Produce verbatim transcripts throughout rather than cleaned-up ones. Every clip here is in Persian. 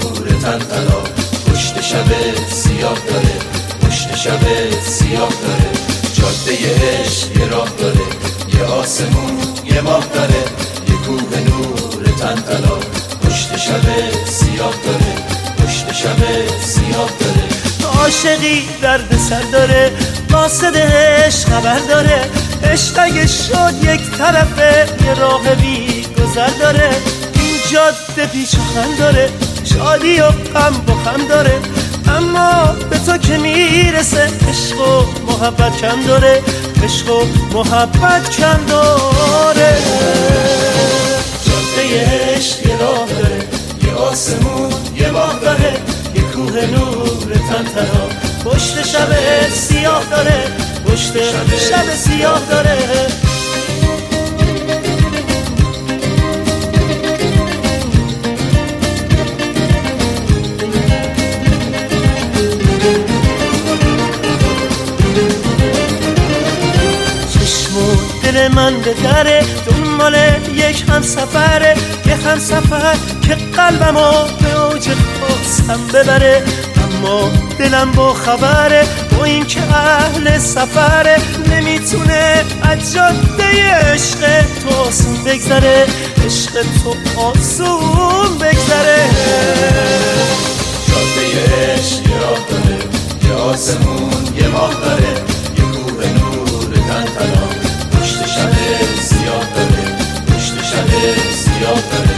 نور تن تلا، پشت شب سیاه داره، پشت شب سیاه داره. جاده عشق یه راه داره، یه آسمون یه ماه داره، یه کوه نور تن تلا، پشت شب سیاه داره، پشت شب سیاه داره. عاشقی درد سر داره، قاصد عشق خبر داره. عشق اگه شد یک طرفه، یه راه بی گذر داره. این جاده پیچ و خم داره، شادی و غم با هم داره. اما به تو که میرسه، عشق و محبت کم داره، عشق و محبت کم داره. جاده عشق یه راه داره، یه آسمون یه ماه داره، یه کوه نور تن تلا، پشت شب سیاه داره، پشت شب سیاه داره. چشم و دل من به دره، دنبال یک هم سفره، یک هم سفر که قلبمو به اوج خواستم ببره. اما دلم با خبره، با این که اهل سفره، نمیتونه از جاده عشق تو آسون بگذره، عشق تو آسون بگذره. جاده عشق یه راه داره، یه آسمون یه ماه داره، یه کوه نور تن تلا، پشت شب سیاه داره، پشت شب سیاه داره.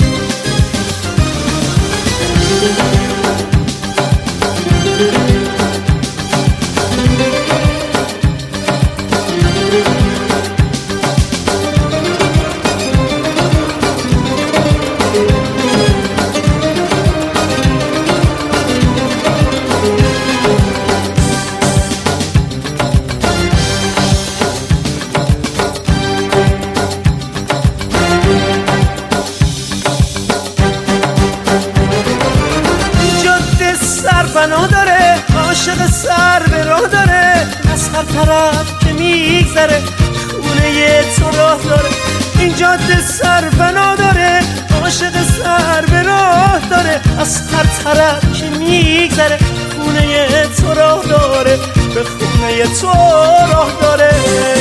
بنا داره، عاشق سر به راه داره، از هر طرف که میگذره خونه تو راه داره. این جاده سر بنا داره، عاشق سر به راه داره، از هر طرف که میگذره خونه تو راه داره، به خونه تو راه داره.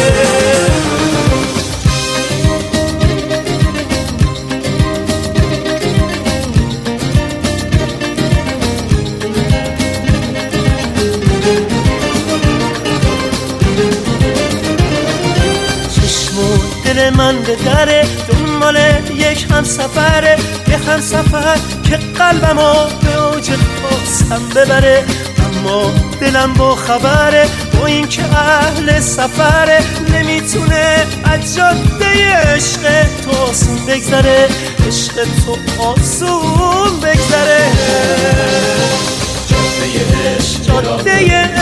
دل من به دره، دنبال یک هم سفره، یک هم سفر که قلبمو به اوج خواستم ببره. اما دلم با خبره، با این که اهل سفره، نمیتونه از جاده عشق تو آسون بگذره، عشق تو آسون بگذره. جاده عشق جاده